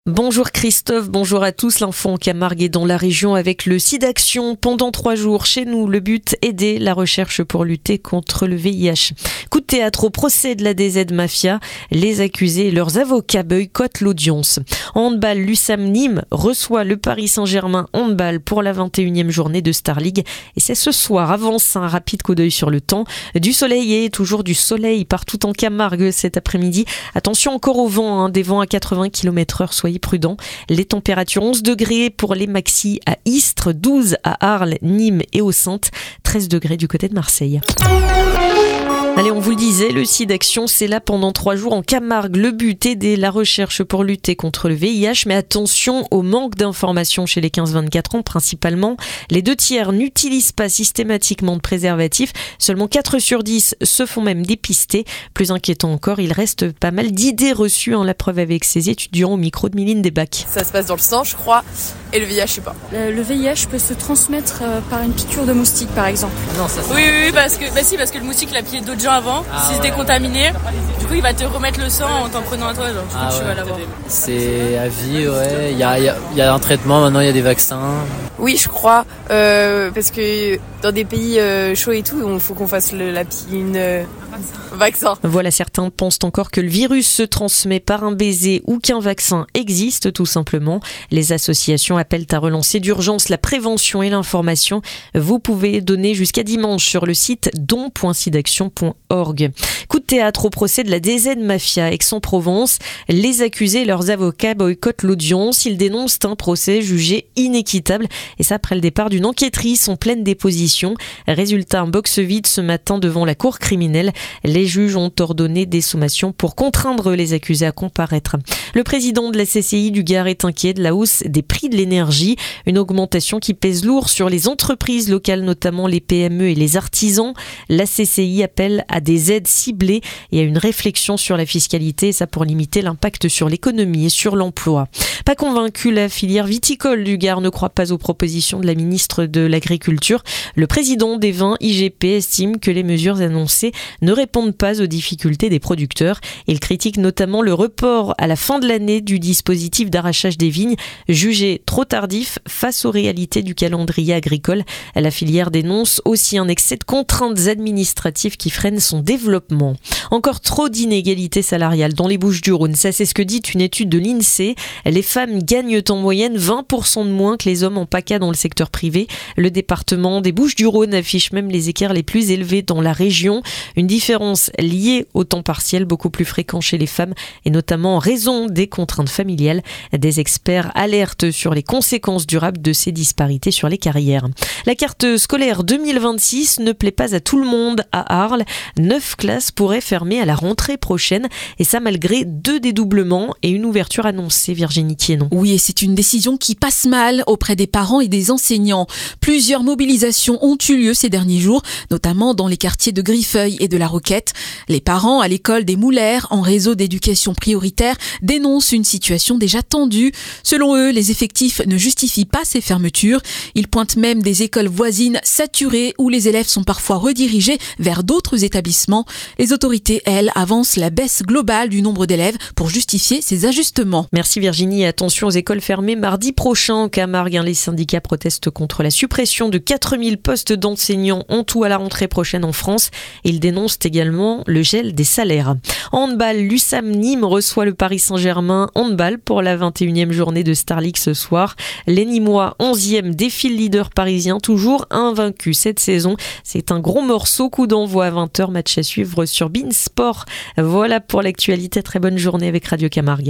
Bonjour Christophe, bonjour à tous. L'info en Camargue est dans la région avec le SIDAction pendant 3 jours. Chez nous, le but, aider la recherche pour lutter contre le VIH. Coup de théâtre au procès de la DZ Mafia. Les accusés et leurs avocats boycottent l'audience. En handball, l'USAM Nîmes reçoit le Paris Saint-Germain handball pour la 21e journée de Star League. Et c'est ce soir. Avance un rapide coup d'œil sur le temps. Du soleil et toujours du soleil partout en Camargue cet après-midi. Attention encore au vent, des vents à 80 km/h, soyez prudents. Les températures 11 degrés pour les maxis à Istres, 12 à Arles, Nîmes et aux Saintes, 13 degrés du côté de Marseille. Allez, on vous le disait, le SIDAction, c'est là pendant 3 jours en Camargue. Le but, aider la recherche pour lutter contre le VIH, mais attention au manque d'informations chez les 15-24 ans principalement. Les 2/3 n'utilisent pas systématiquement de préservatif. Seulement 4 sur 10 se font même dépister. Plus inquiétant encore, il reste pas mal d'idées reçues. La preuve avec ces étudiants au micro de Miline Desbacs. Ça se passe dans le sang, je crois, et le VIH, je sais pas. Le VIH peut se transmettre par une piqûre de moustique, par exemple. Non, ça oui, parce que le moustique l'a piqué d'autres gens avant, s'il se décontaminé, du coup il va te remettre le sang en t'en prenant à toi, genre du coup tu vas l'avoir. C'est à vie, ouais, il y a un traitement, maintenant il y a des vaccins. Oui, je crois, parce que dans des pays chauds et tout, il faut qu'on fasse vaccin. Voilà, certains pensent encore que le virus se transmet par un baiser ou qu'un vaccin existe tout simplement. Les associations appellent à relancer d'urgence la prévention et l'information. Vous pouvez donner jusqu'à dimanche sur le site don.sidaction.org. Coup de théâtre au procès de la DZ Mafia Aix-en-Provence. Les accusés et leurs avocats boycottent l'audience. Ils dénoncent un procès jugé inéquitable. Et ça après le départ d'une enquêtrice en pleine déposition. Résultat, un box vide ce matin devant la cour criminelle. Les juges ont ordonné des sommations pour contraindre les accusés à comparaître. Le président de la CCI du Gard est inquiet de la hausse des prix de l'énergie. Une augmentation qui pèse lourd sur les entreprises locales, notamment les PME et les artisans. La CCI appelle à des aides ciblées et à une réflexion sur la fiscalité, ça pour limiter l'impact sur l'économie et sur l'emploi. Pas convaincu, la filière viticole du Gard ne croit pas aux propositions de la ministre de l'Agriculture. Le président des vins IGP estime que les mesures annoncées ne répondent pas aux difficultés des producteurs. Il critique notamment le report à la fin de l'année du dispositif d'arrachage des vignes, jugé trop tardif face aux réalités du calendrier agricole. La filière dénonce aussi un excès de contraintes administratives qui freinent son développement. Encore trop d'inégalités salariales dans les Bouches-du-Rhône. Ça, c'est ce que dit une étude de l'INSEE. Les femmes gagnent en moyenne 20% de moins que les hommes en PACA dans le secteur privé. Le département des Bouches-du-Rhône affiche même les écarts les plus élevés dans la région. Une différence liée au temps partiel beaucoup plus fréquent chez les femmes et notamment en raison des contraintes familiales. Des experts alertent sur les conséquences durables de ces disparités sur les carrières. La carte scolaire 2026 ne plaît pas à tout le monde à Arles. 9 classes pourraient fermer à la rentrée prochaine et ça malgré 2 dédoublements et une ouverture annoncée. Virginie Thienon. Oui, et c'est une décision qui passe mal auprès des parents et des enseignants. Plusieurs mobilisations ont eu lieu ces derniers jours, notamment dans les quartiers de Griffeuil et de la Roquette. Les parents à l'école des Moulères, en réseau d'éducation prioritaire, dénoncent une situation déjà tendue. Selon eux, les effectifs ne justifient pas ces fermetures. Ils pointent même des écoles voisines saturées où les élèves sont parfois redirigés vers d'autres établissements. Les autorités, elles, avancent la baisse globale du nombre d'élèves pour justifier ces ajustements. Merci Virginie. Attention aux écoles fermées mardi prochain en Camargue. Les syndicats protestent contre la suppression de 4000 postes d'enseignants en tout à la rentrée prochaine en France. Ils dénoncent également le gel des salaires. En handball, l'USAM Nîmes reçoit le Paris Saint-Germain handball pour la 21e journée de Star League ce soir. Les Nîmois, 11e, défilent leader parisien, toujours invaincus cette saison. C'est un gros morceau, coup d'envoi à 20h, match à suivre sur Beansport. Voilà pour l'actualité. Très bonne journée avec Radio Camargue.